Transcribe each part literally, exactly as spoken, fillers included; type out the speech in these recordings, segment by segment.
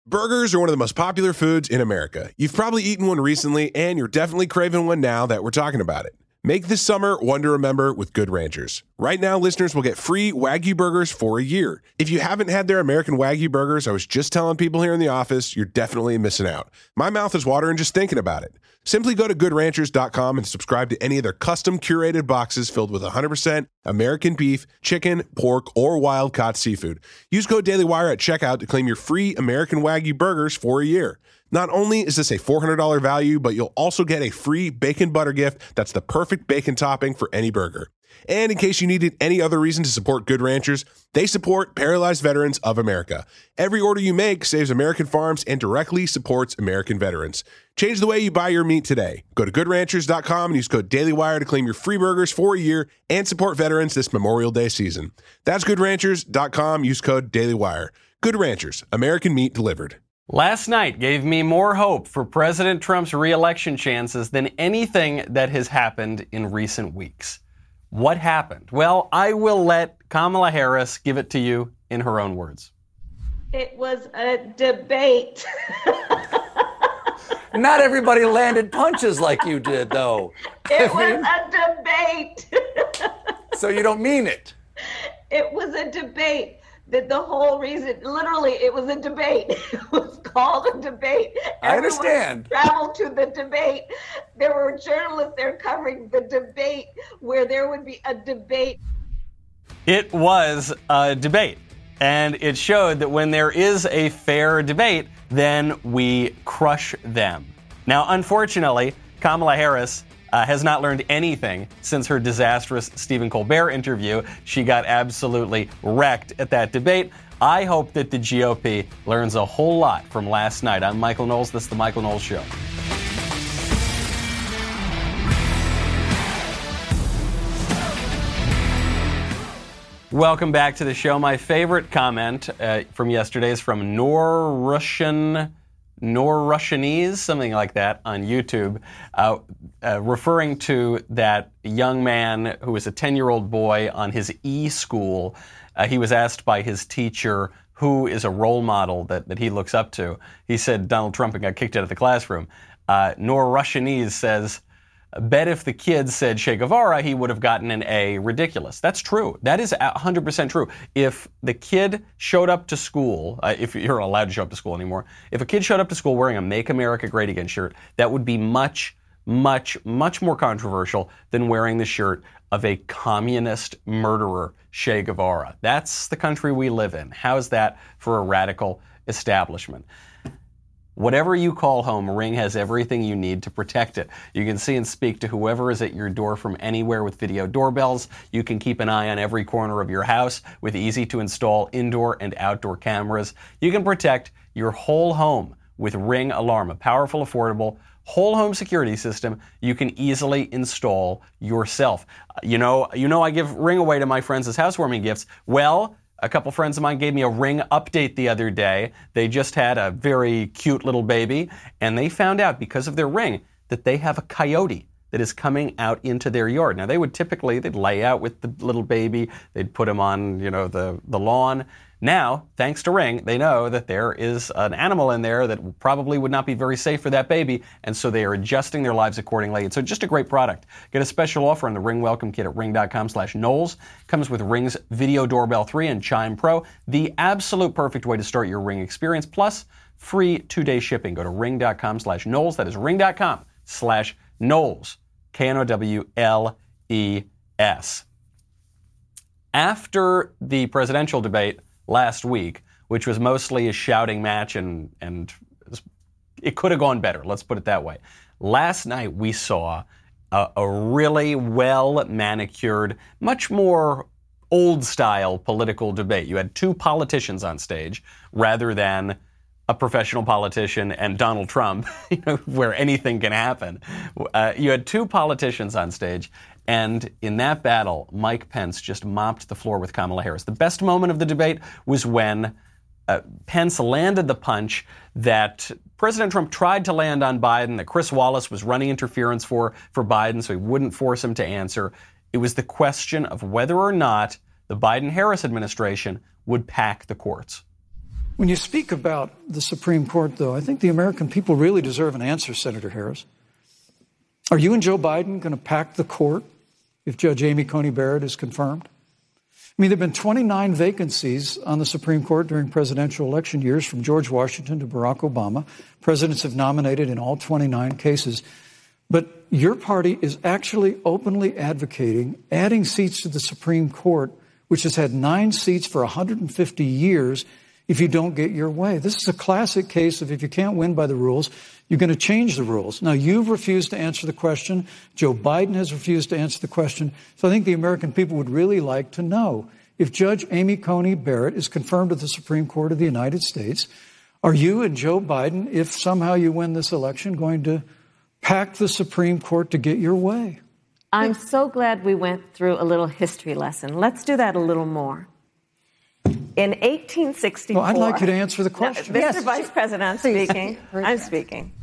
Burgers are one of the most popular foods in America. You've probably eaten one recently, and you're definitely craving one now that we're talking about it. Make this summer one to remember with Good Ranchers. Right now, listeners will get free Wagyu burgers for a year. If you haven't had their American Wagyu burgers, I was just telling people here in the office, you're definitely missing out. My mouth is watering just thinking about it. Simply go to good ranchers dot com and subscribe to any of their custom curated boxes filled with one hundred percent American beef, chicken, pork, or wild-caught seafood. Use code DailyWire at checkout to claim your free American Wagyu burgers for a year. Not only is this a four hundred dollars value, but you'll also get a free bacon butter gift that's the perfect bacon topping for any burger. And in case you needed any other reason to support Good Ranchers, they support Paralyzed Veterans of America. Every order you make saves American farms and directly supports American veterans. Change the way you buy your meat today. Go to good ranchers dot com and use code DailyWire to claim your free burgers for a year and support veterans this Memorial Day season. That's good ranchers dot com. Use code DailyWire. Good Ranchers, American meat delivered. Last night gave me more hope for President Trump's re-election chances than anything that has happened in recent weeks. What happened? Well, I will let Kamala Harris give it to you in her own words. It was a debate. Not everybody landed punches like you did, though. It I mean, was a debate. So you don't mean it? It was a debate. That the whole reason, literally, it was a debate. It was called a debate. I understand. Traveled to the debate. There were journalists there covering the debate where there would be a debate. It was a debate. And it showed that when there is a fair debate, then we crush them. Now, unfortunately, Kamala Harris Uh, has not learned anything since her disastrous Stephen Colbert interview. She got absolutely wrecked at that debate. I hope that the G O P learns a whole lot from last night. I'm Michael Knowles. This is The Michael Knowles Show. Welcome back to the show. My favorite comment uh, from yesterday is from Nor Russian... Nor Russianese, something like that, on YouTube, uh, uh, referring to that young man who was a ten-year-old boy on his e-school. Uh, he was asked by his teacher who is a role model that, that he looks up to. He said Donald Trump and got kicked out of the classroom. Uh, Nor Russianese says, bet if the kid said Che Guevara, he would have gotten an A. Ridiculous. That's true. That is one hundred percent true. If the kid showed up to school, uh, if you're allowed to show up to school anymore, if a kid showed up to school wearing a Make America Great Again shirt, that would be much, much, much more controversial than wearing the shirt of a communist murderer, Che Guevara. That's the country we live in. How's that for a radical establishment? Whatever you call home, Ring has everything you need to protect it. You can see and speak to whoever is at your door from anywhere with video doorbells. You can keep an eye on every corner of your house with easy-to-install indoor and outdoor cameras. You can protect your whole home with Ring Alarm, a powerful, affordable, whole home security system you can easily install yourself. You know, you know I give Ring away to my friends as housewarming gifts. Well, a couple friends of mine gave me a Ring update the other day. They just had a very cute little baby, and they found out because of their Ring that they have a coyote that is coming out into their yard. Now, they would typically, they'd lay out with the little baby, they'd put him on, you know, the, the lawn. Now, thanks to Ring, they know that there is an animal in there that probably would not be very safe for that baby, and so they are adjusting their lives accordingly. And so just a great product. Get a special offer on the Ring Welcome Kit at ring.com slash Knowles. Comes with Ring's Video Doorbell three and Chime Pro, the absolute perfect way to start your Ring experience, plus free two-day shipping. Go to ring.com slash Knowles. That is ring.com slash Knowles. K N O W L E S. After the presidential debate last week, which was mostly a shouting match, and, and it could have gone better, let's put it that way. Last night we saw a, a really well-manicured, much more old-style political debate. You had two politicians on stage rather than a professional politician and Donald Trump, you know, where anything can happen. Uh, you had two politicians on stage, and in that battle, Mike Pence just mopped the floor with Kamala Harris. The best moment of the debate was when uh, Pence landed the punch that President Trump tried to land on Biden, that Chris Wallace was running interference for, for Biden, so he wouldn't force him to answer. It was the question of whether or not the Biden-Harris administration would pack the courts. When you speak about the Supreme Court, though, I think the American people really deserve an answer, Senator Harris. Are you and Joe Biden going to pack the court if Judge Amy Coney Barrett is confirmed? I mean, there have been twenty-nine vacancies on the Supreme Court during presidential election years, from George Washington to Barack Obama. Presidents have nominated in all twenty-nine cases. But your party is actually openly advocating adding seats to the Supreme Court, which has had nine seats for one hundred fifty years, if you don't get your way. This is a classic case of if you can't win by the rules, you're going to change the rules. Now, you've refused to answer the question. Joe Biden has refused to answer the question. So I think the American people would really like to know, if Judge Amy Coney Barrett is confirmed to the Supreme Court of the United States, are you and Joe Biden, if somehow you win this election, going to pack the Supreme Court to get your way? I'm so glad we went through a little history lesson. Let's do that a little more. In eighteen sixty-four... Well, I'd like you to answer the question. No, Mister Yes. Vice President, I'm speaking. I'm speaking.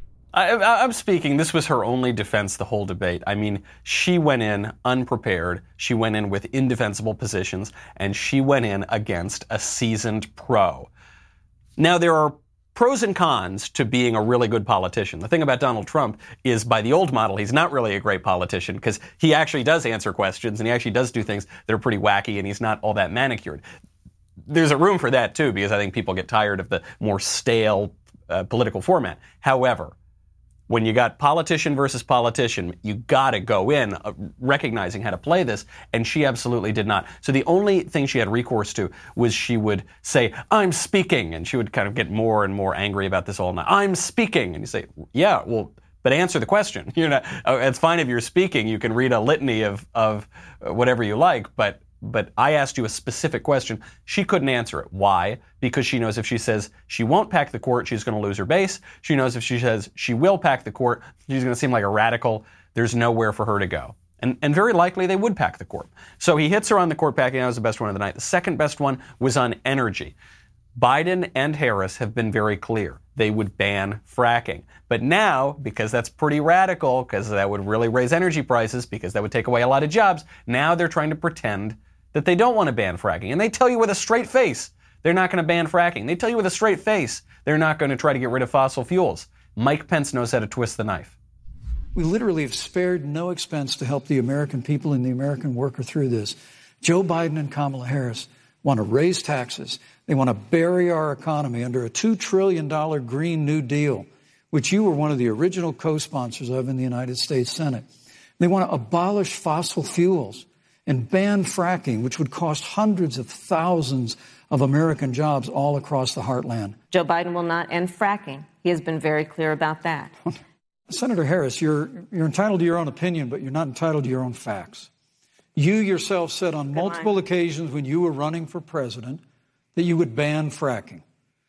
I, I'm speaking. This was her only defense the whole debate. I mean, she went in unprepared. She went in with indefensible positions, and she went in against a seasoned pro. Now, there are pros and cons to being a really good politician. The thing about Donald Trump is, by the old model, he's not really a great politician, because he actually does answer questions and he actually does do things that are pretty wacky, and he's not all that manicured. There's a room for that, too, because I think people get tired of the more stale uh, political format. However, when you got politician versus politician, you got to go in uh, recognizing how to play this, and she absolutely did not. So the only thing she had recourse to was she would say, "I'm speaking," and she would kind of get more and more angry about this all night. "I'm speaking," and you say, "Yeah, well, but answer the question." You're not. Oh, it's fine if you're speaking. You can read a litany of of whatever you like, but. But I asked you a specific question. She couldn't answer it. Why? Because she knows if she says she won't pack the court, she's going to lose her base. She knows if she says she will pack the court, she's going to seem like a radical. There's nowhere for her to go. And, and very likely they would pack the court. So he hits her on the court packing. That was the best one of the night. The second best one was on energy. Biden and Harris have been very clear. They would ban fracking. But now, because that's pretty radical, because that would really raise energy prices, because that would take away a lot of jobs, now they're trying to pretend that they don't want to ban fracking. And they tell you with a straight face they're not going to ban fracking. They tell you with a straight face they're not going to try to get rid of fossil fuels. Mike Pence knows how to twist the knife. We literally have spared no expense to help the American people and the American worker through this. Joe Biden and Kamala Harris want to raise taxes. They want to bury our economy under a two trillion dollars Green New Deal, which you were one of the original co-sponsors of in the United States Senate. They want to abolish fossil fuels and ban fracking, which would cost hundreds of thousands of American jobs all across the heartland. Joe Biden will not end fracking. He has been very clear about that. Senator Harris, you're, you're entitled to your own opinion, but you're not entitled to your own facts. You yourself said on multiple occasions when you were running for president that you would ban fracking.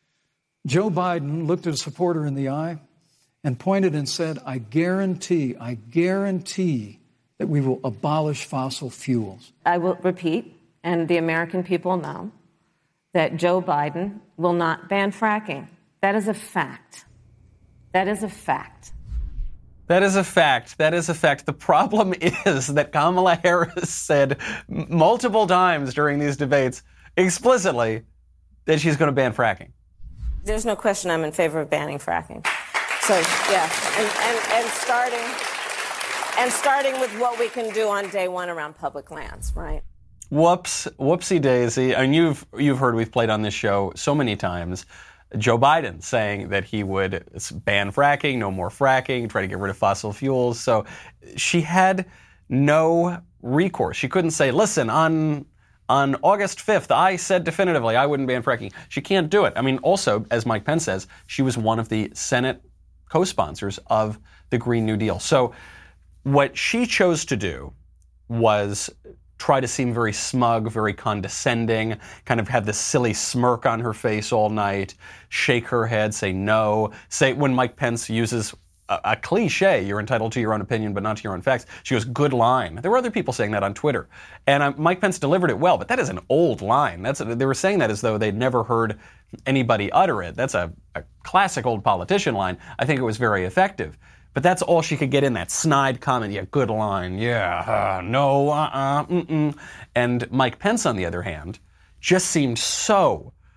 Joe Biden looked at a supporter in the eye and pointed and said, I guarantee, I guarantee that we will abolish fossil fuels. I will repeat, and the American people know, that Joe Biden will not ban fracking. That is a fact. That is a fact. That is a fact. That is a fact. The problem is that Kamala Harris said multiple times during these debates explicitly that she's going to ban fracking. There's no question I'm in favor of banning fracking. So, yeah, and, and, and starting and starting with what we can do on day one around public lands, right? Whoops, whoopsie daisy. And you've you've heard we've played on this show so many times Joe Biden saying that he would ban fracking, no more fracking, try to get rid of fossil fuels. So she had no recourse. She couldn't say, listen, on on August fifth, I said definitively I wouldn't ban fracking. She can't do it. I mean, also, as Mike Pence says, she was one of the Senate co-sponsors of the Green New Deal. So what she chose to do was try to seem very smug, very condescending, kind of have this silly smirk on her face all night, shake her head, say no, say when Mike Pence uses a, a cliche, you're entitled to your own opinion but not to your own facts, she goes, good line. There were other people saying that on Twitter. And uh, Mike Pence delivered it well, but that is an old line. That's a, they were saying that as though they'd never heard anybody utter it. That's a, a classic old politician line. I think it was very effective. But that's all she could get in, that snide comment. Yeah, good line. Yeah, uh, no, uh-uh, mm-mm. And Mike Pence, on the other hand, just seemed so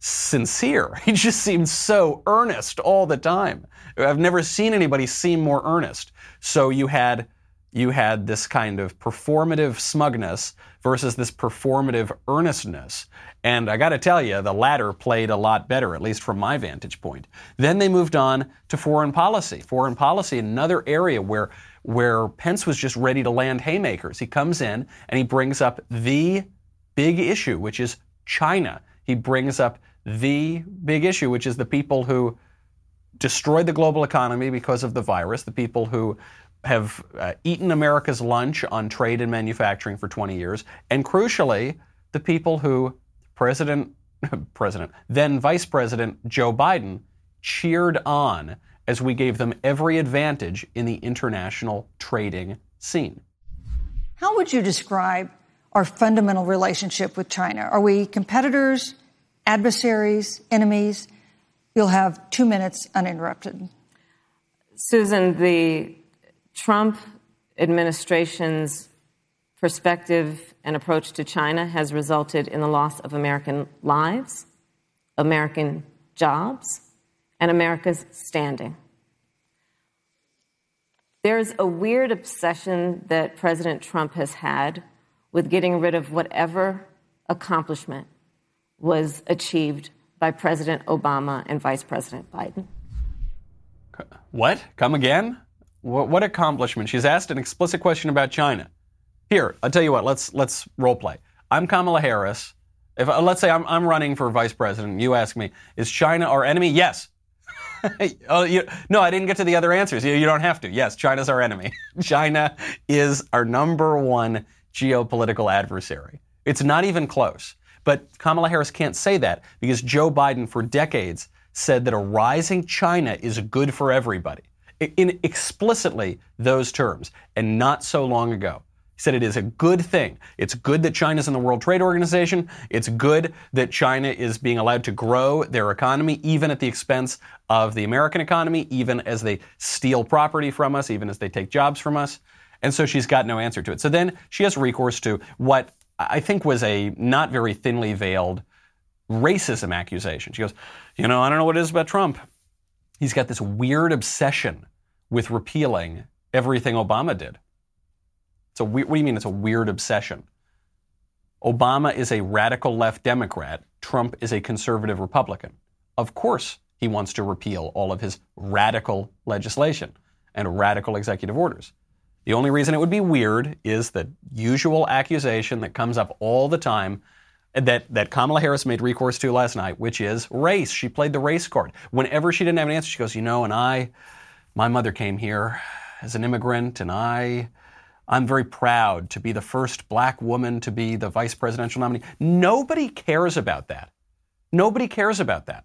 sincere. He just seemed so earnest all the time. I've never seen anybody seem more earnest. So you had you had this kind of performative smugness versus this performative earnestness. And I got to tell you, the latter played a lot better, at least from my vantage point. Then they moved on to foreign policy. Foreign policy, another area where where Pence was just ready to land haymakers. He comes in and he brings up the big issue, which is China. He brings up the big issue, which is the people who destroyed the global economy because of the virus, the people who have uh, eaten America's lunch on trade and manufacturing for twenty years, and crucially, the people who President, President, then Vice President Joe Biden cheered on as we gave them every advantage in the international trading scene. How would you describe our fundamental relationship with China? Are we competitors, adversaries, enemies? You'll have two minutes uninterrupted. Susan, the Trump administration's perspective and approach to China has resulted in the loss of American lives, American jobs, and America's standing. There's a weird obsession that President Trump has had with getting rid of whatever accomplishment was achieved by President Obama and Vice President Biden. What? Come again? What, what accomplishment? She's asked an explicit question about China. Here, I'll tell you what, let's let's role play. I'm Kamala Harris. If uh, let's say I'm I'm running for vice president, you ask me, is China our enemy? Yes. oh, you, no, I didn't get to the other answers. You, you don't have to. Yes, China's our enemy. China is our number one geopolitical adversary. It's not even close. But Kamala Harris can't say that because Joe Biden for decades said that a rising China is good for everybody. In explicitly those terms, and not so long ago. He said it is a good thing. It's good that China's in the World Trade Organization. It's good that China is being allowed to grow their economy, even at the expense of the American economy, even as they steal property from us, even as they take jobs from us. And so she's got no answer to it. So then she has recourse to what I think was a not very thinly veiled racism accusation. She goes, you know, I don't know what it is about Trump. He's got this weird obsession with repealing everything Obama did. It's a we- what do you mean it's a weird obsession? Obama is a radical left Democrat. Trump is a conservative Republican. Of course he wants to repeal all of his radical legislation and radical executive orders. The only reason it would be weird is the usual accusation that comes up all the time that, that Kamala Harris made recourse to last night, which is race. She played the race card. Whenever she didn't have an answer, she goes, you know, and I, my mother came here as an immigrant, and I, I'm very proud to be the first black woman to be the vice presidential nominee. Nobody cares about that. Nobody cares about that.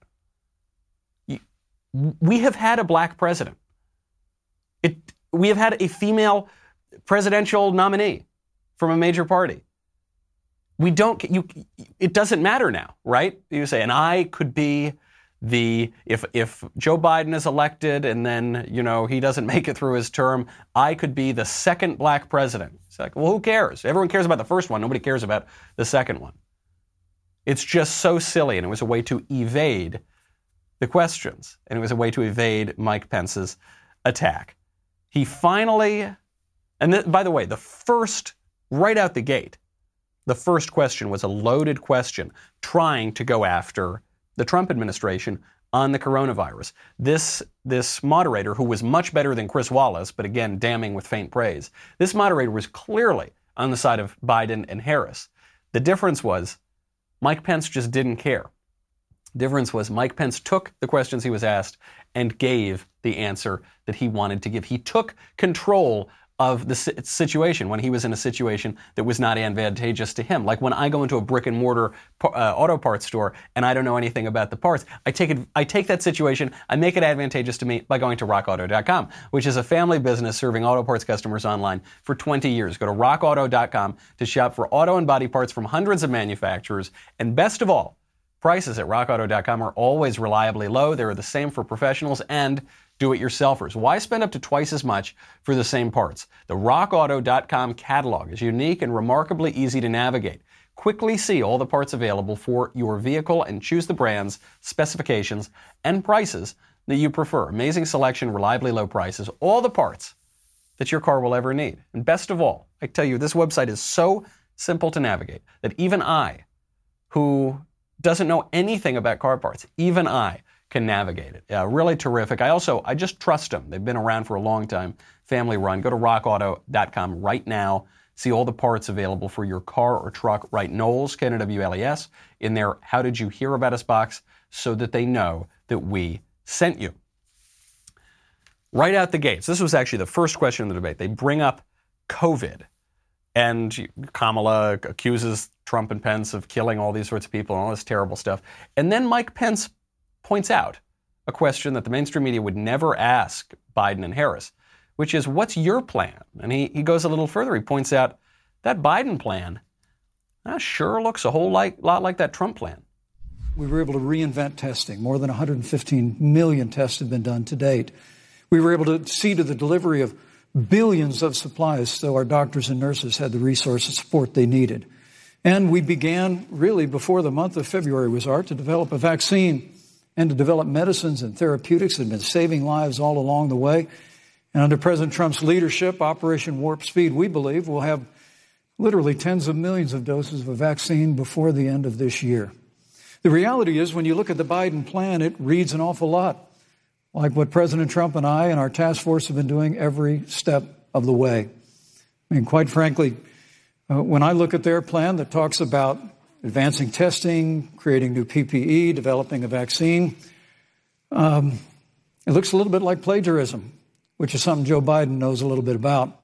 We have had a black president. It, we have had a female presidential nominee from a major party. We don't, you, it doesn't matter now, right? You say, and I could be the, if if Joe Biden is elected and then, you know, he doesn't make it through his term, I could be the second black president. It's like, well, who cares? Everyone cares about the first one. Nobody cares about the second one. It's just so silly, and it was a way to evade the questions, and it was a way to evade Mike Pence's attack. He finally, and th- by the way, the first, right out the gate, the first question was a loaded question trying to go after the Trump administration on the coronavirus. This, this moderator, who was much better than Chris Wallace, but again, damning with faint praise, this moderator was clearly on the side of Biden and Harris. The difference was Mike Pence just didn't care. The difference was Mike Pence took the questions he was asked and gave the answer that he wanted to give. He took control of the situation when he was in a situation that was not advantageous to him. Like when I go into a brick and mortar uh, auto parts store and I don't know anything about the parts, I take it, I take that situation, I make it advantageous to me by going to rock auto dot com, which is a family business serving auto parts customers online for twenty years. Go to rock auto dot com to shop for auto and body parts from hundreds of manufacturers. And best of all, prices at rock auto dot com are always reliably low. They're the same for professionals and do-it-yourselfers. Why spend up to twice as much for the same parts? The rock auto dot com catalog is unique and remarkably easy to navigate. Quickly see all the parts available for your vehicle and choose the brands, specifications, and prices that you prefer. Amazing selection, reliably low prices, all the parts that your car will ever need. And best of all, I tell you, this website is so simple to navigate that even I, who doesn't know anything about car parts, even I can navigate it. Uh, really terrific. I also, I just trust them. They've been around for a long time, family run. Go to rock auto dot com right now. See all the parts available for your car or truck. Write Knowles, K N O W L E S, in their How Did You Hear About Us box so that they know that we sent you. Right out the gates, this was actually the first question in the debate. They bring up COVID, and Kamala accuses Trump and Pence of killing all these sorts of people and all this terrible stuff. And then Mike Pence points out a question that the mainstream media would never ask Biden and Harris, which is, what's your plan? And he, he goes a little further. He points out that Biden plan that sure looks a whole like, lot like that Trump plan. We were able to reinvent testing. More than one hundred fifteen million tests have been done to date. We were able to see to the delivery of billions of supplies so our doctors and nurses had the resource and support they needed. And we began, really, before the month of February was out, to develop a vaccine and to develop medicines and therapeutics that have been saving lives all along the way. And under President Trump's leadership, Operation Warp Speed, we believe, will have literally tens of millions of doses of a vaccine before the end of this year. The reality is, when you look at the Biden plan, it reads an awful lot like what President Trump and I and our task force have been doing every step of the way. I mean, quite frankly, uh, when I look at their plan that talks about advancing testing, creating new P P E, developing a vaccine, um, it looks a little bit like plagiarism, which is something Joe Biden knows a little bit about.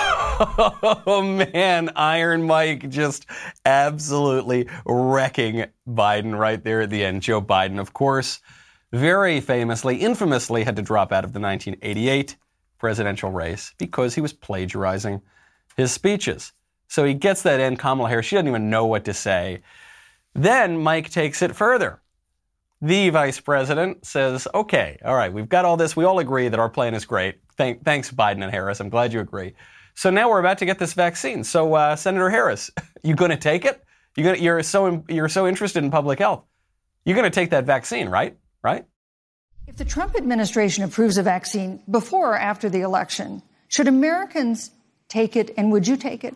Oh, man, Iron Mike just absolutely wrecking Biden right there at the end. Joe Biden, of course, very famously, infamously had to drop out of the nineteen eighty-eight presidential race because he was plagiarizing his speeches. So he gets that in. Kamala Harris, she doesn't even know what to say. Then Mike takes it further. The vice president says, okay, all right, we've got all this. We all agree that our plan is great. Thank, thanks, Biden and Harris. I'm glad you agree. So now we're about to get this vaccine. So, uh, Senator Harris, you going to take it? You gonna, you're so you're so interested in public health. You're going to take that vaccine, right? Right? If the Trump administration approves a vaccine before or after the election, should Americans take it, and would you take it?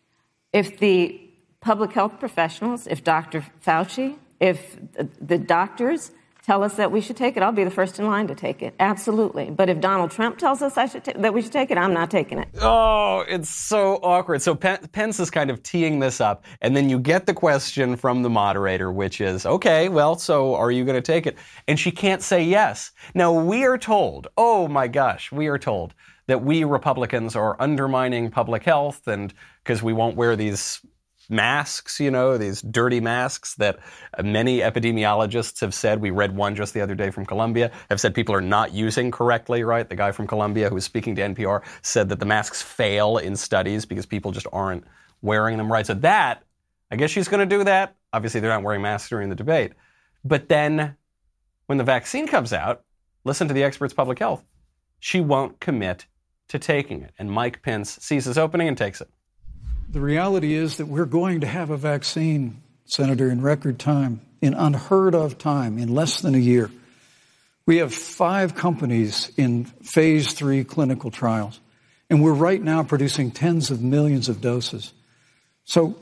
If the public health professionals, if Doctor Fauci, if the doctors tell us that we should take it, I'll be the first in line to take it. Absolutely. But if Donald Trump tells us I should ta- that we should take it, I'm not taking it. Oh, it's so awkward. So Pence is kind of teeing this up, and then you get the question from the moderator, which is, okay, well, so are you going to take it? And she can't say yes. Now, we are told, oh my gosh, we are told that we Republicans are undermining public health, and because we won't wear these masks, you know, these dirty masks that many epidemiologists have said, we read one just the other day from Columbia, have said people are not using correctly, right? The guy from Columbia who was speaking to N P R said that the masks fail in studies because people just aren't wearing them right. So that, I guess she's going to do that. Obviously, they're not wearing masks during the debate. But then when the vaccine comes out, listen to the experts' public health, she won't commit to taking it. And Mike Pence sees this opening and takes it. The reality is that we're going to have a vaccine, Senator, in record time, in unheard of time, in less than a year. We have five companies in phase three clinical trials, and we're right now producing tens of millions of doses. So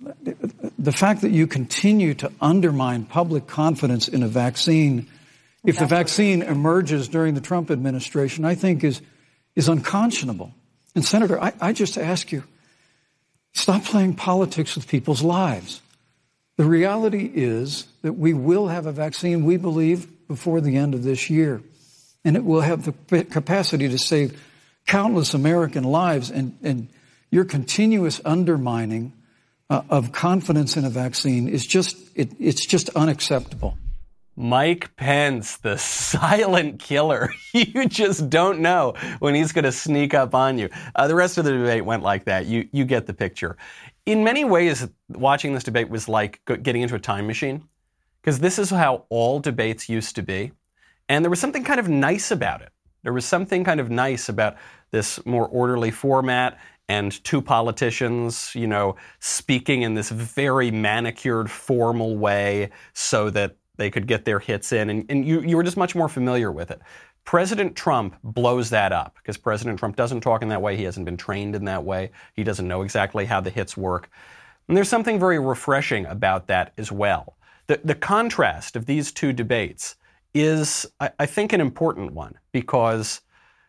the fact that you continue to undermine public confidence in a vaccine, if the vaccine emerges during the Trump administration, I think is, is unconscionable. And Senator, I, I just ask you, stop playing politics with people's lives. The reality is that we will have a vaccine, we believe, before the end of this year. And it will have the capacity to save countless American lives. And, and your continuous undermining uh, of confidence in a vaccine is just, it, it's just unacceptable. Mike Pence, the silent killer. You just don't know when he's going to sneak up on you. Uh, the rest of the debate went like that. You you get the picture. In many ways, watching this debate was like getting into a time machine, because this is how all debates used to be. And there was something kind of nice about it. There was something kind of nice about this more orderly format and two politicians, you know, speaking in this very manicured, formal way so that they could get their hits in. And, and you, you were just much more familiar with it. President Trump blows that up because President Trump doesn't talk in that way. He hasn't been trained in that way. He doesn't know exactly how the hits work. And there's something very refreshing about that as well. The, the contrast of these two debates is, I, I think, an important one because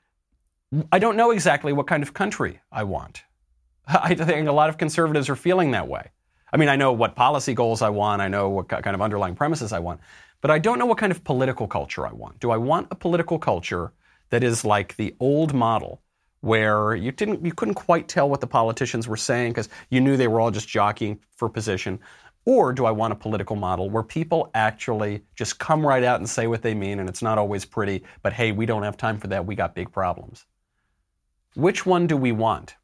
I don't know exactly what kind of country I want. I think a lot of conservatives are feeling that way. I mean, I know what policy goals I want. I know what kind of underlying premises I want. But I don't know what kind of political culture I want. Do I want a political culture that is like the old model where you didn't, you couldn't quite tell what the politicians were saying because you knew they were all just jockeying for position? Or do I want a political model where people actually just come right out and say what they mean and it's not always pretty, but hey, we don't have time for that. We got big problems. Which one do we want?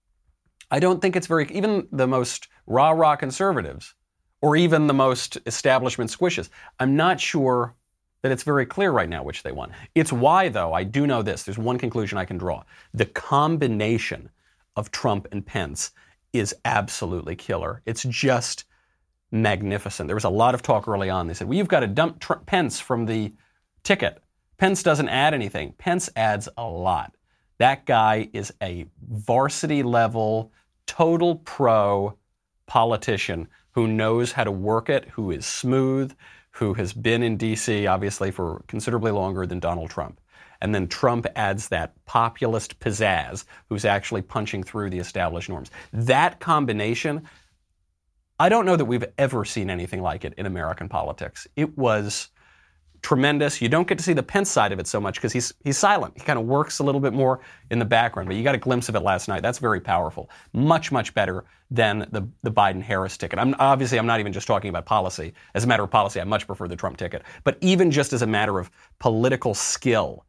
I don't think it's very, even the most rah-rah conservatives or even the most establishment squishes, I'm not sure that it's very clear right now which they want. It's why, though, I do know this. There's one conclusion I can draw. The combination of Trump and Pence is absolutely killer. It's just magnificent. There was a lot of talk early on. They said, well, you've got to dump Tr- Pence from the ticket. Pence doesn't add anything. Pence adds a lot. That guy is a varsity level, total pro politician who knows how to work it, who is smooth, who has been in D C obviously for considerably longer than Donald Trump. And then Trump adds that populist pizzazz who's actually punching through the established norms. That combination, I don't know that we've ever seen anything like it in American politics. It was tremendous. You don't get to see the Pence side of it so much because he's he's silent. He kind of works a little bit more in the background, but you got a glimpse of it last night. That's very powerful. Much, much better than the, the Biden-Harris ticket. I'm obviously, I'm not even just talking about policy. As a matter of policy, I much prefer the Trump ticket. But even just as a matter of political skill,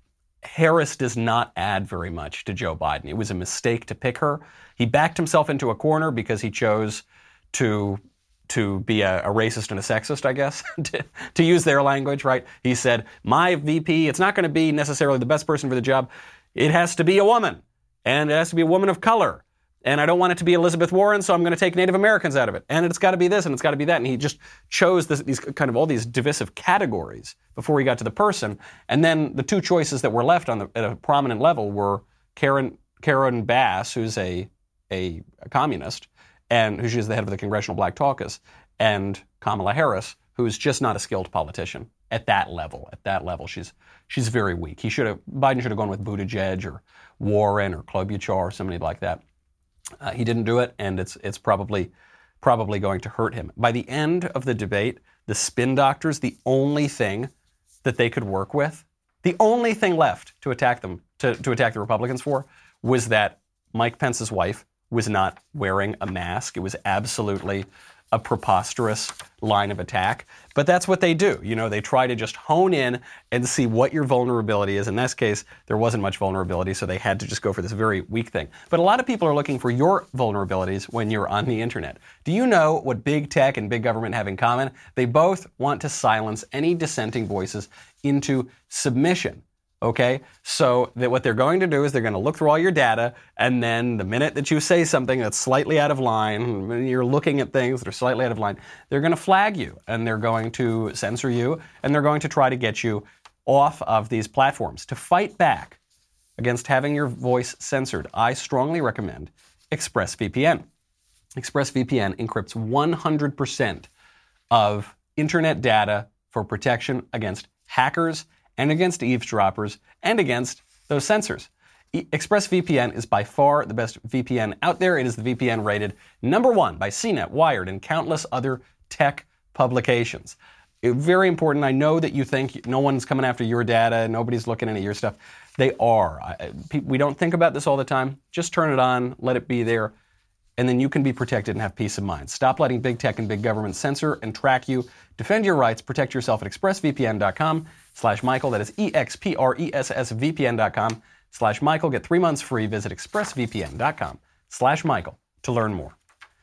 Harris does not add very much to Joe Biden. It was a mistake to pick her. He backed himself into a corner because he chose to to be a, a racist and a sexist, I guess, to, to use their language, right? He said, my V P, it's not going to be necessarily the best person for the job. It has to be a woman, and it has to be a woman of color. And I don't want it to be Elizabeth Warren, so I'm going to take Native Americans out of it. And it's got to be this, and it's got to be that. And he just chose this, these kind of all these divisive categories before he got to the person. And then the two choices that were left on the, at a prominent level were Karen Karen Bass, who's a, a, a communist, and who she's the head of the Congressional Black Caucus, and Kamala Harris, who's just not a skilled politician at that level. At that level, she's she's very weak. He should have Biden should have gone with Buttigieg or Warren or Klobuchar or somebody like that. Uh, he didn't do it, and it's it's probably probably going to hurt him. By the end of the debate, the spin doctors, the only thing that they could work with, the only thing left to attack them, to, to attack the Republicans for, was that Mike Pence's wife was not wearing a mask. It was absolutely a preposterous line of attack. But that's what they do. You know, they try to just hone in and see what your vulnerability is. In this case, there wasn't much vulnerability, so they had to just go for this very weak thing. But a lot of people are looking for your vulnerabilities when you're on the internet. Do you know what big tech and big government have in common? They both want to silence any dissenting voices into submission. Okay, so that what they're going to do is they're going to look through all your data, and then the minute that you say something that's slightly out of line, when you're looking at things that are slightly out of line, they're going to flag you, and they're going to censor you, and they're going to try to get you off of these platforms. To fight back against having your voice censored, I strongly recommend ExpressVPN. ExpressVPN encrypts one hundred percent of internet data for protection against hackers and against eavesdroppers, and against those censors. E- ExpressVPN is by far the best V P N out there. It is the V P N rated number one by C net, Wired, and countless other tech publications. It, very important. I know that you think no one's coming after your data, nobody's looking into your stuff. They are. I, pe- we don't think about this all the time. Just turn it on, let it be there, and then you can be protected and have peace of mind. Stop letting big tech and big government censor and track you. Defend your rights. Protect yourself at expressvpn.com slash Michael. That is E-X-P-R-E-S-S-V-P-N dot com slash Michael. Get three months free. Visit expressvpn.com slash Michael to learn more.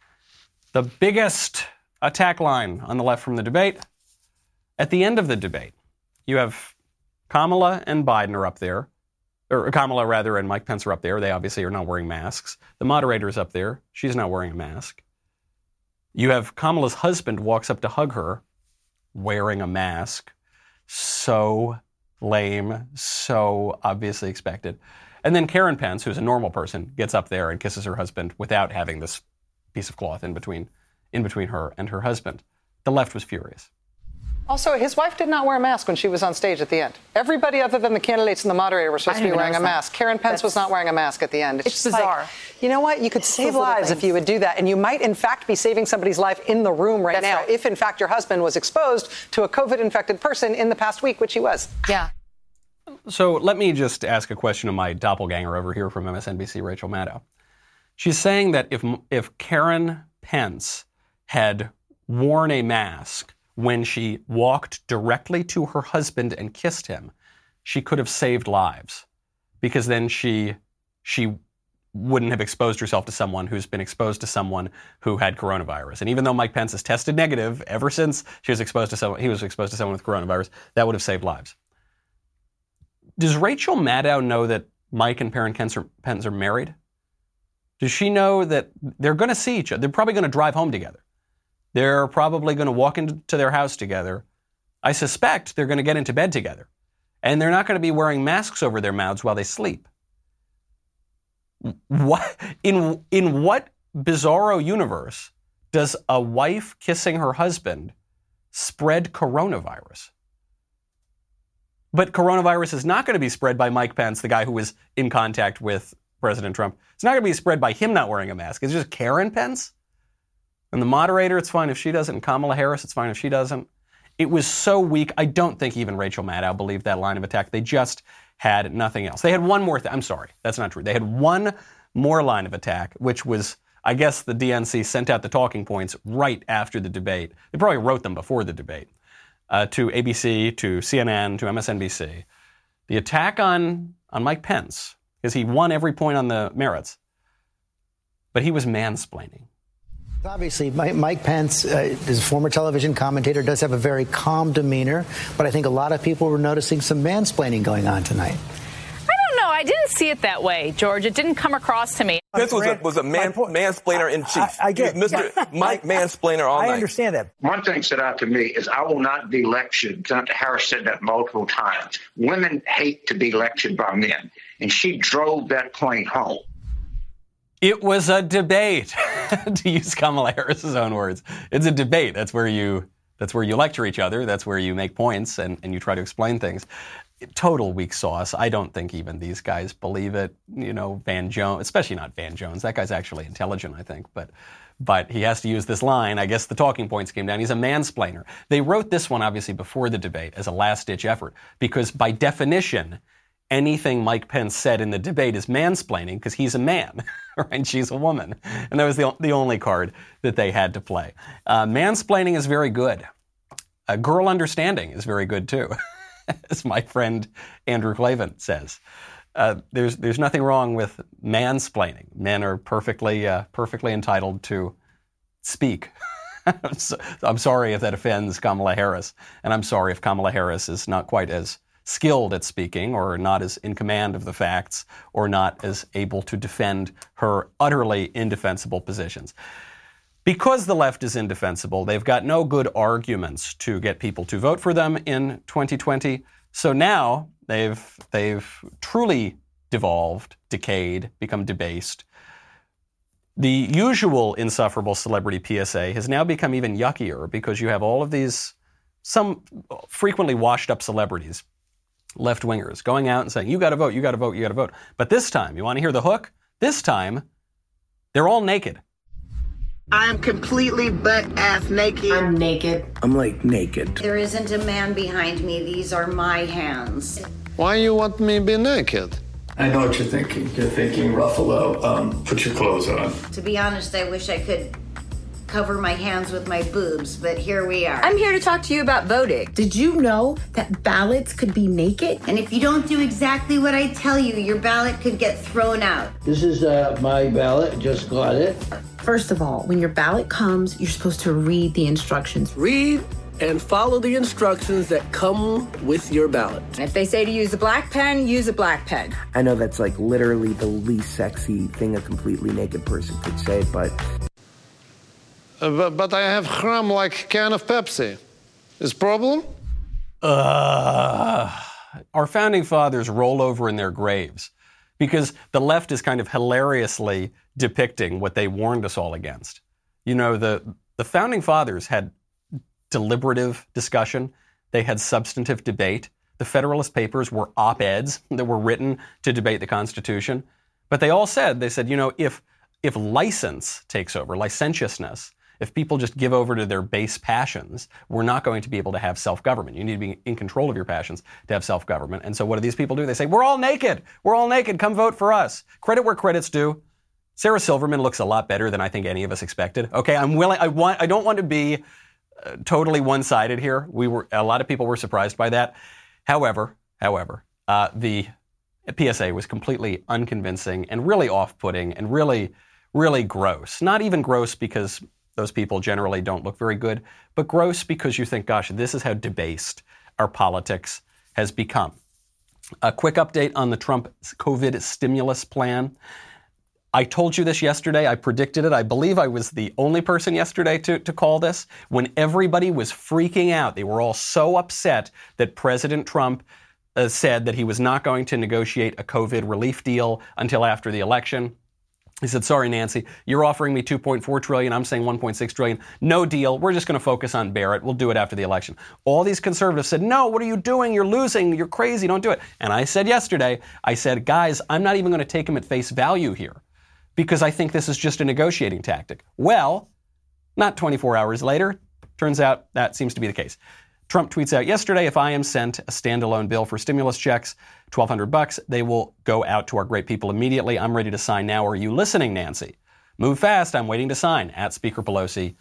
The biggest attack line on the left from the debate, at the end of the debate, you have Kamala and Biden are up there, or Kamala rather, and Mike Pence are up there. They obviously are not wearing masks. The moderator's up there. She's not wearing a mask. You have Kamala's husband walks up to hug her wearing a mask. So lame, so obviously expected. And then Karen Pence, who's a normal person, gets up there and kisses her husband without having this piece of cloth in between, in between her and her husband. The left was furious. Also, his wife did not wear a mask when she was on stage at the end. Everybody other than the candidates and the moderator were supposed to be wearing a mask. Karen Pence That's, was not wearing a mask at the end. It's, it's just bizarre. Like, you know what? You could save lives things. if you would do that. And you might, in fact, be saving somebody's life in the room right That's now right. if, in fact, your husband was exposed to a COVID-infected person in the past week, which he was. Yeah. So let me just ask a question of my doppelganger over here from M S N B C, Rachel Maddow. She's saying that if if Karen Pence had worn a mask when she walked directly to her husband and kissed him, she could have saved lives, because then she she wouldn't have exposed herself to someone who's been exposed to someone who had coronavirus. And even though Mike Pence has tested negative ever since she was exposed to someone, he was exposed to someone with coronavirus, that would have saved lives. Does Rachel Maddow know that Mike and Karen Pence are married? Does she know that they're going to see each other? They're probably going to drive home together. They're probably going to walk into their house together. I suspect they're going to get into bed together. And they're not going to be wearing masks over their mouths while they sleep. What, in, in what bizarro universe does a wife kissing her husband spread coronavirus? But coronavirus is not going to be spread by Mike Pence, the guy who was in contact with President Trump. It's not going to be spread by him not wearing a mask. It's just Karen Pence. And the moderator, it's fine if she doesn't. And Kamala Harris, it's fine if she doesn't. It was so weak. I don't think even Rachel Maddow believed that line of attack. They just had nothing else. They had one more thing. I'm sorry. That's not true. They had one more line of attack, which was, I guess the D N C sent out the talking points right after the debate. They probably wrote them before the debate. Uh, to A B C, to C N N, to M S N B C. The attack on, on Mike Pence, because he won every point on the merits, but he was mansplaining. Obviously, Mike Pence, uh, is a former television commentator, does have a very calm demeanor, but I think a lot of people were noticing some mansplaining going on tonight. I don't know. I didn't see it that way, George. It didn't come across to me. Pence was a, was a man, mansplainer in chief. I, I get Mister Mike Mansplainer all I night. I understand that. One thing stood out to me is I will not be lectured. Senator Harris said that multiple times. Women hate to be lectured by men. And she drove that point home. It was a debate, to use Kamala Harris's own words. It's a debate. That's where you that's where you lecture each other. That's where you make points and, and you try to explain things. Total weak sauce. I don't think even these guys believe it. You know, Van Jones, especially not Van Jones. That guy's actually intelligent, I think. But but he has to use this line. I guess the talking points came down. He's a mansplainer. They wrote this one, obviously, before the debate as a last-ditch effort because, by definition, anything Mike Pence said in the debate is mansplaining because he's a man, and she's a woman. And that was the, the only card that they had to play. Uh, mansplaining is very good. Uh, girl understanding is very good, too, as my friend Andrew Klavan says. Uh, there's there's nothing wrong with mansplaining. Men are perfectly uh, perfectly entitled to speak. so, I'm sorry if that offends Kamala Harris, and I'm sorry if Kamala Harris is not quite as skilled at speaking or not as in command of the facts or not as able to defend her utterly indefensible positions. Because the left is indefensible, they've got no good arguments to get people to vote for them in twenty twenty. So now they've they've truly devolved, decayed, become debased. The usual insufferable celebrity P S A has now become even yuckier because you have all of these, some frequently washed up celebrities, left-wingers, going out and saying, you got to vote, you got to vote, you got to vote. But this time, you want to hear the hook? This time, they're all naked. I'm completely butt-ass naked. I'm naked. I'm, like, naked. There isn't a man behind me. These are my hands. Why you want me to be naked? I know what you're thinking. You're thinking, Ruffalo, um, put your clothes on. To be honest, I wish I could cover my hands with my boobs, but here we are. I'm here to talk to you about voting. Did you know that ballots could be naked? And if you don't do exactly what I tell you, your ballot could get thrown out. This is uh, my ballot. Just got it. First of all, when your ballot comes, you're supposed to read the instructions. Read and follow the instructions that come with your ballot. If they say to use a black pen, use a black pen. I know that's like literally the least sexy thing a completely naked person could say, but... Uh, but, but I have crumb like can of Pepsi. Is problem? Uh, our founding fathers roll over in their graves because the left is kind of hilariously depicting what they warned us all against. You know, the, the founding fathers had deliberative discussion. They had substantive debate. The Federalist Papers were op-eds that were written to debate the Constitution. But they all said, they said, you know, if if license takes over, licentiousness, if people just give over to their base passions, we're not going to be able to have self-government. You need to be in control of your passions to have self-government. And so what do these people do? They say, we're all naked. We're all naked. Come vote for us. Credit where credit's due. Sarah Silverman looks a lot better than I think any of us expected. Okay, I'm willing. I want. I don't want to be uh, totally one-sided here. We were. A lot of people were surprised by that. However, however, uh, the P S A was completely unconvincing and really off-putting and really, really gross. Not even gross because those people generally don't look very good, but gross because you think, gosh, this is how debased our politics has become. A quick update on the Trump COVID stimulus plan. I told you this yesterday. I predicted it. I believe I was the only person yesterday to, to call this. When everybody was freaking out, they were all so upset that President Trump uh, said that he was not going to negotiate a COVID relief deal until after the election. He said, sorry, Nancy, you're offering me two point four trillion dollars. I'm saying one point six trillion dollars. No deal. We're just going to focus on Barrett. We'll do it after the election. All these conservatives said, no, what are you doing? You're losing. You're crazy. Don't do it. And I said yesterday, I said, guys, I'm not even going to take him at face value here because I think this is just a negotiating tactic. Well, not twenty-four hours later, turns out that seems to be the case. Trump tweets out yesterday, if I am sent a standalone bill for stimulus checks, twelve hundred bucks, they will go out to our great people immediately. I'm ready to sign now. Are you listening, Nancy? Move fast. I'm waiting to sign. At Speaker Pelosi.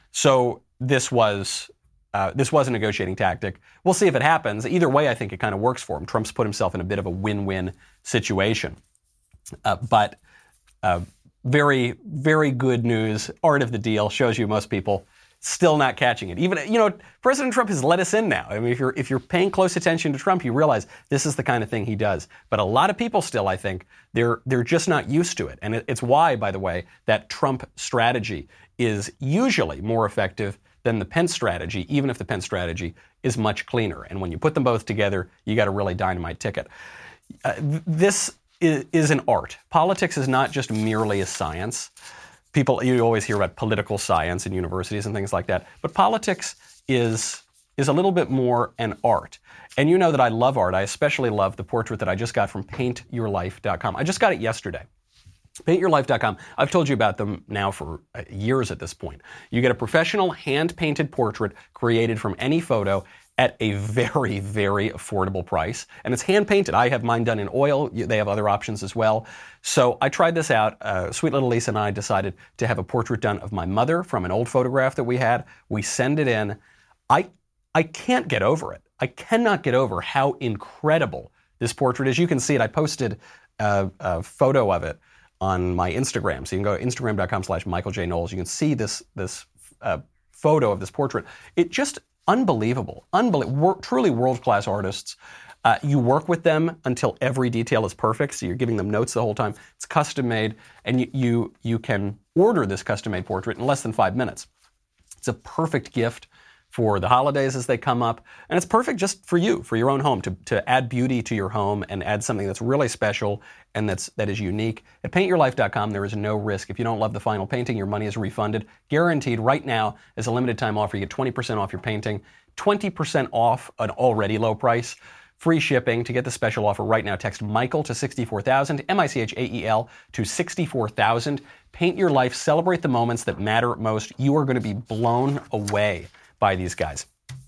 So this was uh, this was a negotiating tactic. We'll see if it happens. Either way, I think it kind of works for him. Trump's put himself in a bit of a win-win situation. Uh, but uh, very, very good news. Art of the deal shows you most people still not catching it. Even, you know, President Trump has let us in now. I mean, if you're if you're paying close attention to Trump, you realize this is the kind of thing he does. But a lot of people still, I think, they're they're just not used to it. And it, it's why, by the way, that Trump strategy is usually more effective than the Pence strategy, even if the Pence strategy is much cleaner. And when you put them both together, you got a really dynamite ticket. Uh, this is, is an art. Politics is not just merely a science. People, you always hear about political science in universities and things like that. But politics is is a little bit more an art. And you know that I love art. I especially love the portrait that I just got from paint your life dot com. I just got it yesterday. paint your life dot com. I've told you about them now for years at this point. You get a professional hand-painted portrait created from any photo at a very, very affordable price. And it's hand-painted. I have mine done in oil. They have other options as well. So I tried this out. Uh, sweet little Lisa and I decided to have a portrait done of my mother from an old photograph that we had. We send it in. I I can't get over it. I cannot get over how incredible this portrait is. You can see it. I posted a, a photo of it on my Instagram. So you can go to instagram dot com slash Michael J. Knowles. You can see this, this uh, photo of this portrait. It just unbelievable, unbelievable, truly world-class artists. Uh, you work with them until every detail is perfect, so you're giving them notes the whole time. It's custom-made, and you, you, you can order this custom-made portrait in less than five minutes. It's a perfect gift for the holidays as they come up, and it's perfect just for you, for your own home, to, to add beauty to your home and add something that's really special and that's, that is unique. At paint your life dot com, there is no risk. If you don't love the final painting, your money is refunded. Guaranteed. Right now, as a limited time offer, you get twenty percent off your painting, twenty percent off an already low price, free shipping. To get the special offer right now, text Michael to sixty-four thousand, M I C H A E L to sixty-four thousand. Paint your life. Celebrate the moments that matter most. You are going to be blown away by these guys.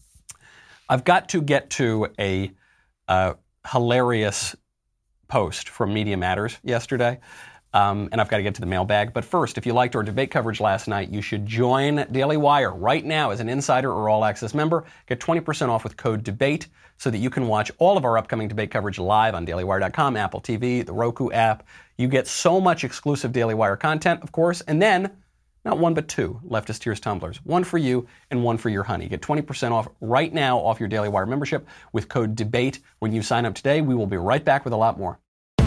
I've got to get to a uh, hilarious post from Media Matters yesterday, um, and I've got to get to the mailbag. But first, if you liked our debate coverage last night, you should join Daily Wire right now as an insider or all-access member. Get twenty percent off with code DEBATE so that you can watch all of our upcoming debate coverage live on daily wire dot com, Apple T V, the Roku app. You get so much exclusive Daily Wire content, of course, and then Not one, but two Leftist Tears tumblers. One for you and one for your honey. Get twenty percent off right now off your Daily Wire membership with code DEBATE when you sign up today. We will be right back with a lot more.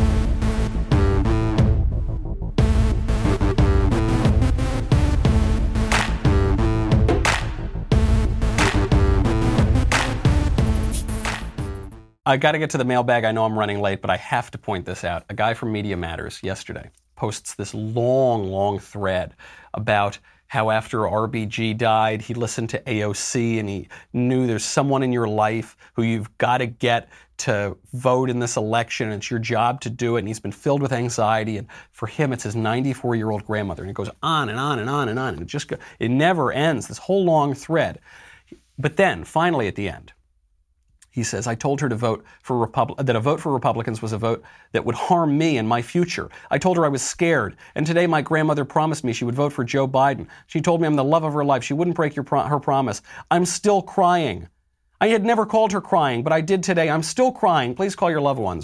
I got to get to the mailbag. I know I'm running late, but I have to point this out. A guy from Media Matters yesterday posts this long, long thread about how after R B G died, he listened to A O C and he knew there's someone in your life who you've got to get to vote in this election, and it's your job to do it, and he's been filled with anxiety, and for him, it's his ninety-four-year-old grandmother, and it goes on and on and on and on, and it just go, it never ends, this whole long thread. But then, finally at the end, he says, I told her to vote for Repub- that a vote for Republicans was a vote that would harm me and my future. I told her I was scared. And today my grandmother promised me she would vote for Joe Biden. She told me I'm the love of her life. She wouldn't break your pro- her promise. I'm still crying. I had never called her crying, but I did today. I'm still crying. Please call your loved ones.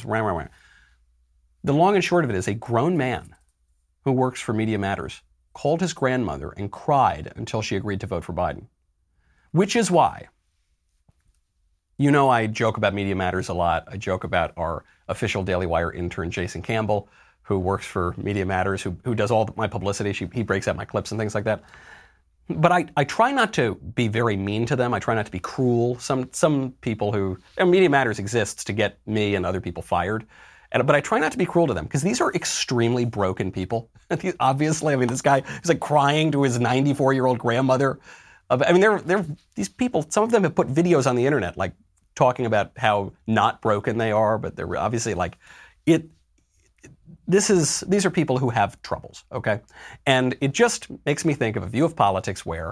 The long and short of it is a grown man who works for Media Matters called his grandmother and cried until she agreed to vote for Biden. Which is why, you know, I joke about Media Matters a lot. I joke about our official Daily Wire intern, Jason Campbell, who works for Media Matters, who, who does all my publicity. She, he breaks out my clips and things like that. But I, I try not to be very mean to them. I try not to be cruel. Some some people who, and Media Matters exists to get me and other people fired. And, but I try not to be cruel to them because these are extremely broken people. Obviously, I mean, this guy is like crying to his ninety-four-year-old grandmother. I mean, they're, they're, these people, some of them have put videos on the internet, like, talking about how not broken they are, but they're obviously like it. This is these are people who have troubles, okay? And it just makes me think of a view of politics where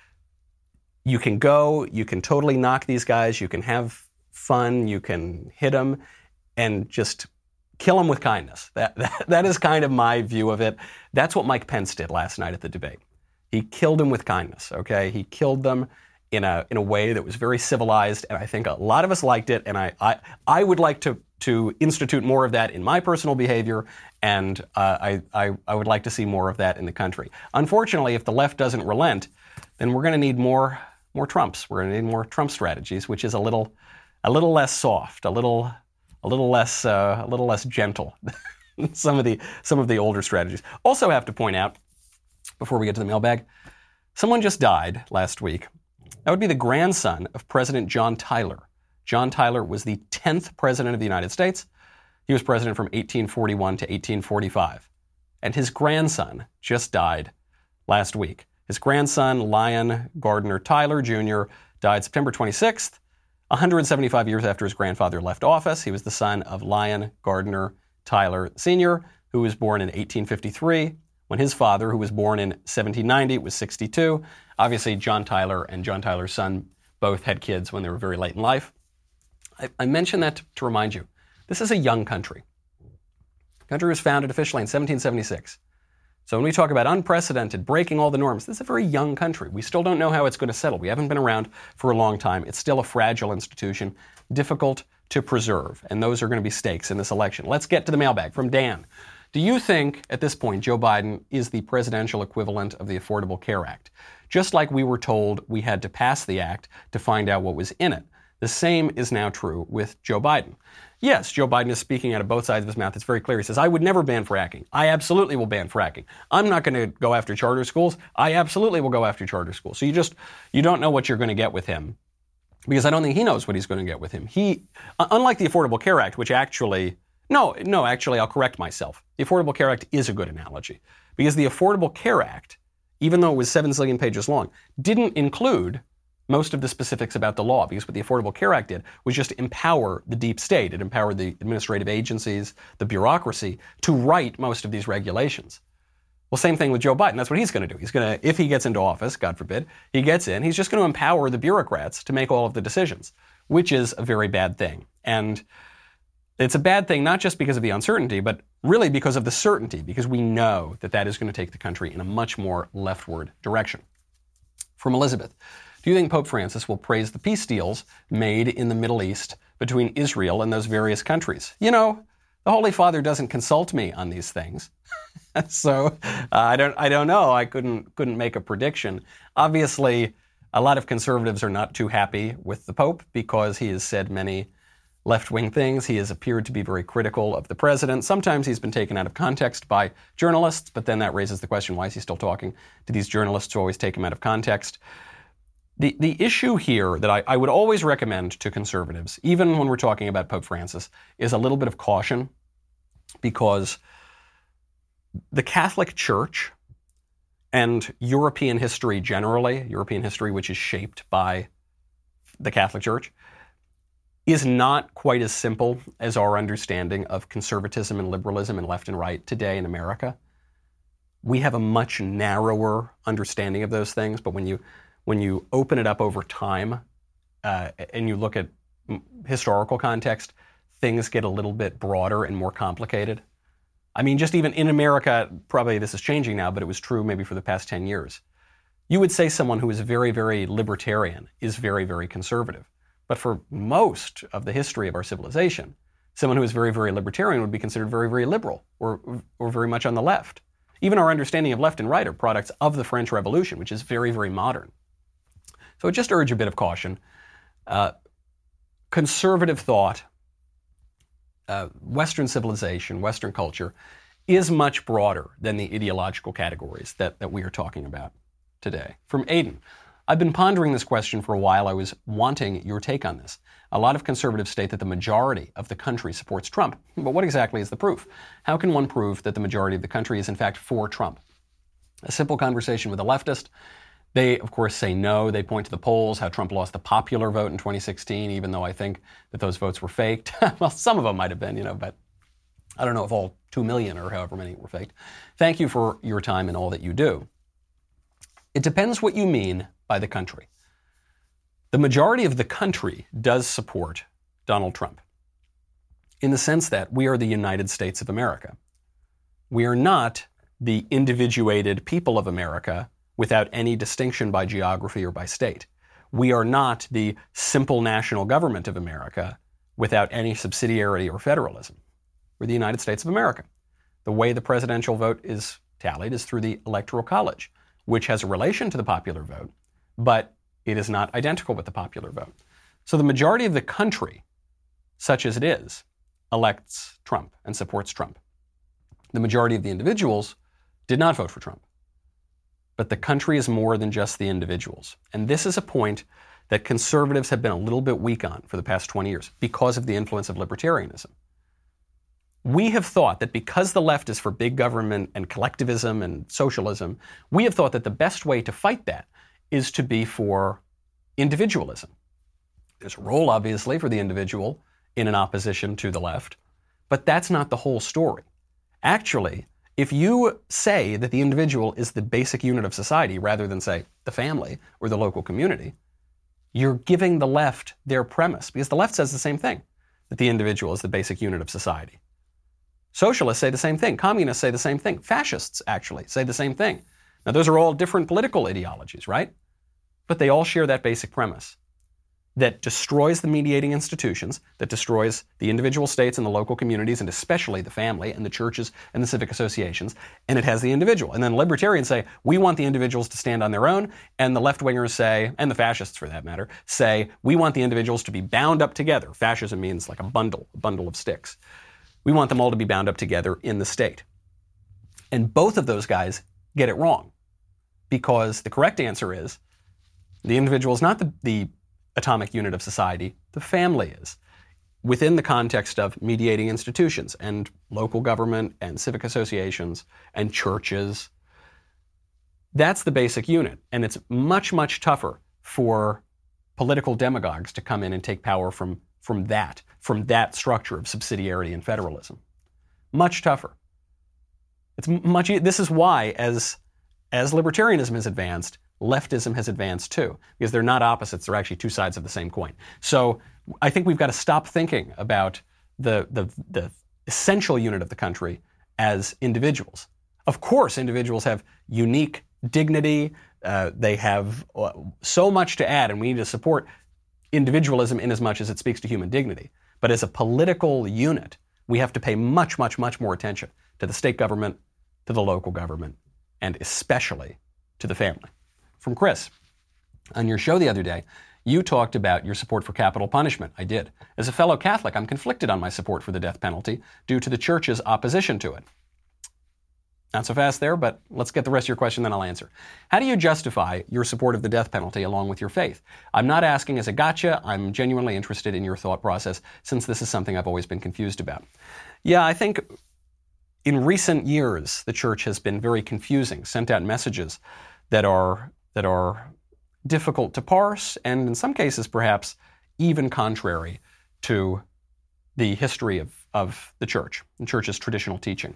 you can go, you can totally knock these guys, you can have fun, you can hit them, and just kill them with kindness. That, that that is kind of my view of it. That's what Mike Pence did last night at the debate. He killed them with kindness, okay? He killed them in a in a way that was very civilized, and I think a lot of us liked it, and I I, I would like to to institute more of that in my personal behavior, and uh, I, I I would like to see more of that in the country. Unfortunately, if the left doesn't relent, then we're going to need more more Trumps. We're going to need more Trump strategies, which is a little a little less soft, a little a little less uh, a little less gentle. some of the some of the older strategies. Also, have to point out before we get to the mailbag, someone just died last week. That would be the grandson of President John Tyler. John Tyler was the tenth president of the United States. He was president from eighteen forty-one to eighteen forty-five. And his grandson just died last week. His grandson, Lyon Gardner Tyler Junior, died September twenty-sixth, one hundred seventy-five years after his grandfather left office. He was the son of Lyon Gardner Tyler Senior, who was born in eighteen fifty-three, when his father, who was born in seventeen ninety, was sixty-two. Obviously, John Tyler and John Tyler's son both had kids when they were very late in life. I, I mention that to, to remind you, this is a young country. The country was founded officially in seventeen seventy-six. So when we talk about unprecedented, breaking all the norms, this is a very young country. We still don't know how it's going to settle. We haven't been around for a long time. It's still a fragile institution, difficult to preserve, and those are going to be stakes in this election. Let's get to the mailbag from Dan. Do you think, at this point, Joe Biden is the presidential equivalent of the Affordable Care Act? Just like we were told we had to pass the act to find out what was in it, the same is now true with Joe Biden. Yes, Joe Biden is speaking out of both sides of his mouth. It's very clear. He says, I would never ban fracking. I absolutely will ban fracking. I'm not going to go after charter schools. I absolutely will go after charter schools. So you just, you don't know what you're going to get with him, because I don't think he knows what he's going to get with him. He, unlike the Affordable Care Act, which actually, no, no, actually, I'll correct myself. The Affordable Care Act is a good analogy, because the Affordable Care Act, even though it was seven zillion pages long, didn't include most of the specifics about the law, because what the Affordable Care Act did was just empower the deep state. It empowered the administrative agencies, the bureaucracy, to write most of these regulations. Well, same thing with Joe Biden. That's what he's going to do. He's going to, if he gets into office, God forbid, he gets in, he's just going to empower the bureaucrats to make all of the decisions, which is a very bad thing. And it's a bad thing not just because of the uncertainty, but really because of the certainty, because we know that that is going to take the country in a much more leftward direction. From Elizabeth, do you think Pope Francis will praise the peace deals made in the Middle East between Israel and those various countries? You know, the Holy Father doesn't consult me on these things. so uh, I don't I don't know. I couldn't couldn't make a prediction. Obviously, a lot of conservatives are not too happy with the Pope because he has said many left-wing things. He has appeared to be very critical of the president. Sometimes he's been taken out of context by journalists, but then that raises the question, why is he still talking to these journalists who always take him out of context? The the issue here that I, I would always recommend to conservatives, even when we're talking about Pope Francis, is a little bit of caution, because the Catholic Church and European history generally, European history which is shaped by the Catholic Church, is not quite as simple as our understanding of conservatism and liberalism and left and right today in America. We have a much narrower understanding of those things, but when you when you open it up over time uh, and you look at historical context, things get a little bit broader and more complicated. I mean, just even in America, probably this is changing now, but it was true maybe for the past ten years. You would say someone who is very, very libertarian is very, very conservative. But for most of the history of our civilization, someone who is very, very libertarian would be considered very, very liberal or, or very much on the left. Even our understanding of left and right are products of the French Revolution, which is very, very modern. So I just urge a bit of caution. Uh, conservative thought, uh, Western civilization, Western culture, is much broader than the ideological categories that, that we are talking about today. From Aiden. I've been pondering this question for a while. I was wanting your take on this. A lot of conservatives state that the majority of the country supports Trump. But what exactly is the proof? How can one prove that the majority of the country is in fact for Trump? A simple conversation with a leftist. They, of course, say no. They point to the polls, how Trump lost the popular vote in twenty sixteen, even though I think that those votes were faked. Well, some of them might have been, you know, but I don't know if all two million or however many were faked. Thank you for your time and all that you do. It depends what you mean by the country. The majority of the country does support Donald Trump in the sense that we are the United States of America. We are not the individuated people of America without any distinction by geography or by state. We are not the simple national government of America without any subsidiarity or federalism. We're the United States of America. The way the presidential vote is tallied is through the Electoral College, which has a relation to the popular vote, but it is not identical with the popular vote. So the majority of the country, such as it is, elects Trump and supports Trump. The majority of the individuals did not vote for Trump. But the country is more than just the individuals. And this is a point that conservatives have been a little bit weak on for the past twenty years because of the influence of libertarianism. We have thought that because the left is for big government and collectivism and socialism, we have thought that the best way to fight that is to be for individualism. There's a role, obviously, for the individual in an opposition to the left, but that's not the whole story. Actually, if you say that the individual is the basic unit of society rather than, say, the family or the local community, you're giving the left their premise, because the left says the same thing, that the individual is the basic unit of society. Socialists say the same thing. Communists say the same thing. Fascists, actually, say the same thing. Now, those are all different political ideologies, right? But they all share that basic premise that destroys the mediating institutions, that destroys the individual states and the local communities, and especially the family and the churches and the civic associations, and it has the individual. And then libertarians say, we want the individuals to stand on their own, and the left-wingers say, and the fascists for that matter, say, we want the individuals to be bound up together. Fascism means like a bundle, a bundle of sticks. We want them all to be bound up together in the state. And both of those guys get it wrong, because the correct answer is the individual is not the, the atomic unit of society, the family is, within the context of mediating institutions and local government and civic associations and churches. That's the basic unit, and it's much, much tougher for political demagogues to come in and take power from, from that, from that structure of subsidiarity and federalism. Much tougher. It's much. This is why, as as libertarianism has advanced, leftism has advanced too, because they're not opposites, they're actually two sides of the same coin. So I think we've got to stop thinking about the, the, the essential unit of the country as individuals. Of course, individuals have unique dignity, uh, they have uh, so much to add, and we need to support individualism in as much as it speaks to human dignity. But as a political unit, we have to pay much, much, much more attention to the state government, to the local government, and especially to the family. From Chris, on your show the other day, you talked about your support for capital punishment. I did. As a fellow Catholic, I'm conflicted on my support for the death penalty due to the church's opposition to it. Not so fast there, but let's get the rest of your question, then I'll answer. How do you justify your support of the death penalty along with your faith? I'm not asking as a gotcha. I'm genuinely interested in your thought process, since this is something I've always been confused about. Yeah, I think in recent years, the church has been very confusing, sent out messages that are that are difficult to parse, and in some cases, perhaps even contrary to the history of, of the church, the church's traditional teaching.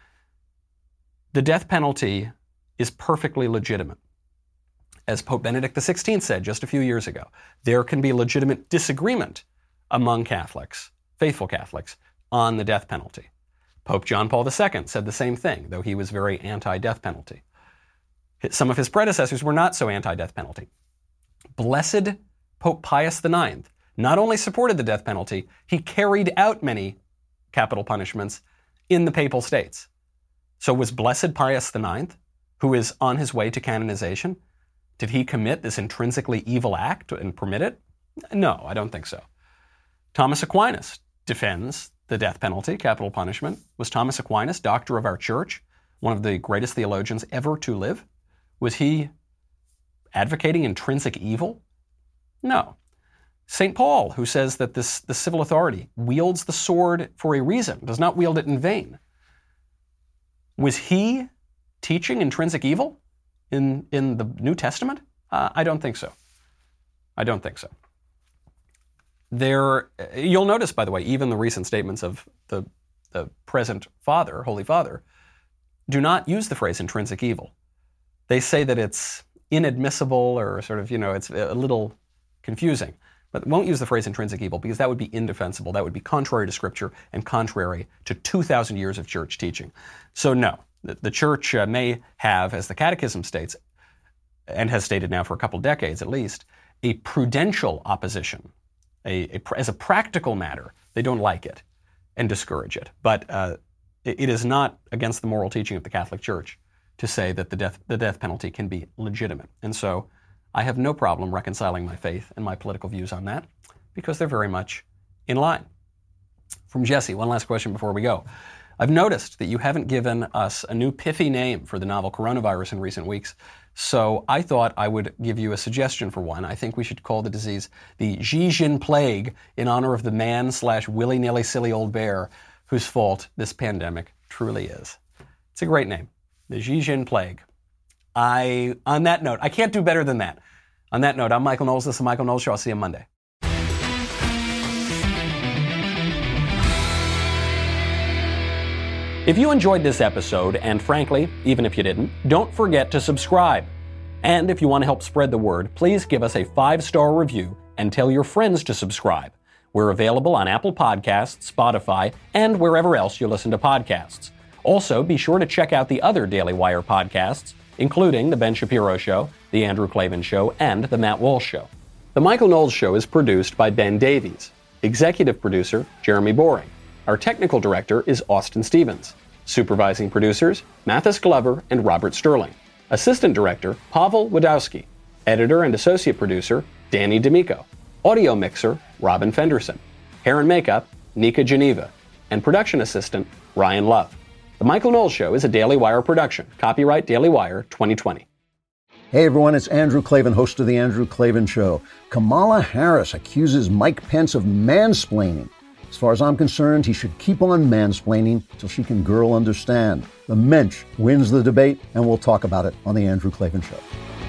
The death penalty is perfectly legitimate. As Pope Benedict the sixteenth said just a few years ago, there can be legitimate disagreement among Catholics, faithful Catholics, on the death penalty. Pope John Paul the second said the same thing, though he was very anti-death penalty. Some of his predecessors were not so anti-death penalty. Blessed Pope Pius the ninth not only supported the death penalty, he carried out many capital punishments in the Papal States. So was Blessed Pius the ninth, who is on his way to canonization, did he commit this intrinsically evil act and permit it? No, I don't think so. Thomas Aquinas defends the death penalty, capital punishment. Was Thomas Aquinas, doctor of our church, one of the greatest theologians ever to live? Was he advocating intrinsic evil? No. Saint Paul, who says that this, the civil authority wields the sword for a reason, does not wield it in vain. Was he teaching intrinsic evil in, in the New Testament? Uh, I don't think so. I don't think so. There, you'll notice, by the way, even the recent statements of the, the present Father, Holy Father, do not use the phrase intrinsic evil. They say that it's inadmissible or sort of, you know, it's a little confusing, but won't use the phrase intrinsic evil because that would be indefensible. That would be contrary to Scripture and contrary to two thousand years of church teaching. So no, the, the church uh, may have, as the Catechism states, and has stated now for a couple decades at least, a prudential opposition. A, a, as a practical matter, they don't like it and discourage it. But uh, it, it is not against the moral teaching of the Catholic Church to say that the death, the death penalty can be legitimate. And so I have no problem reconciling my faith and my political views on that because they're very much in line. From Jesse, one last question before we go. I've noticed that you haven't given us a new pithy name for the novel coronavirus in recent weeks, so I thought I would give you a suggestion for one. I think we should call the disease the Xi Jin Plague in honor of the man slash willy-nilly silly old bear whose fault this pandemic truly is. It's a great name, the Xi Jin Plague. I, on that note, I can't do better than that. On that note, I'm Michael Knowles. This is the Michael Knowles Show. I'll see you Monday. If you enjoyed this episode, and frankly, even if you didn't, don't forget to subscribe. And if you want to help spread the word, please give us a five-star review and tell your friends to subscribe. We're available on Apple Podcasts, Spotify, and wherever else you listen to podcasts. Also, be sure to check out the other Daily Wire podcasts, including The Ben Shapiro Show, The Andrew Klavan Show, and The Matt Walsh Show. The Michael Knowles Show is produced by Ben Davies. Executive producer, Jeremy Boring. Our technical director is Austin Stevens. Supervising producers, Mathis Glover and Robert Sterling. Assistant director, Pavel Wadowski. Editor and associate producer, Danny D'Amico. Audio mixer, Robin Fenderson. Hair and makeup, Nika Geneva. And production assistant, Ryan Love. The Michael Knowles Show is a Daily Wire production. Copyright Daily Wire twenty twenty. Hey everyone, it's Andrew Klavan, host of The Andrew Klavan Show. Kamala Harris accuses Mike Pence of mansplaining. As far as I'm concerned, he should keep on mansplaining till she can girl understand. The mensch wins the debate, and we'll talk about it on The Andrew Klavan Show.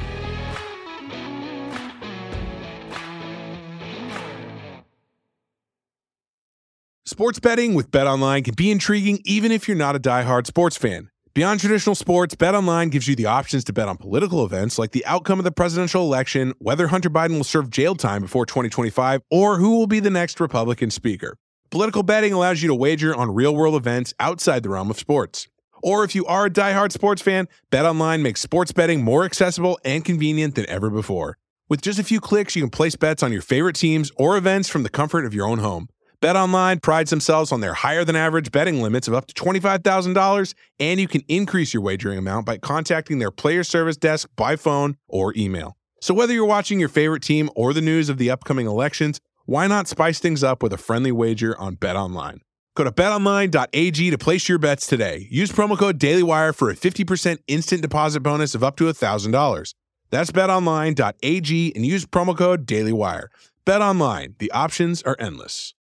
Sports betting with BetOnline can be intriguing even if you're not a diehard sports fan. Beyond traditional sports, BetOnline gives you the options to bet on political events like the outcome of the presidential election, whether Hunter Biden will serve jail time before twenty twenty-five, or who will be the next Republican speaker. Political betting allows you to wager on real-world events outside the realm of sports. Or if you are a diehard sports fan, BetOnline makes sports betting more accessible and convenient than ever before. With just a few clicks, you can place bets on your favorite teams or events from the comfort of your own home. BetOnline prides themselves on their higher-than-average betting limits of up to twenty-five thousand dollars, and you can increase your wagering amount by contacting their player service desk by phone or email. So whether you're watching your favorite team or the news of the upcoming elections, why not spice things up with a friendly wager on BetOnline? Go to bet online dot a g to place your bets today. Use promo code DailyWire for a fifty percent instant deposit bonus of up to one thousand dollars. That's bet online dot a g and use promo code DailyWire. BetOnline, the options are endless.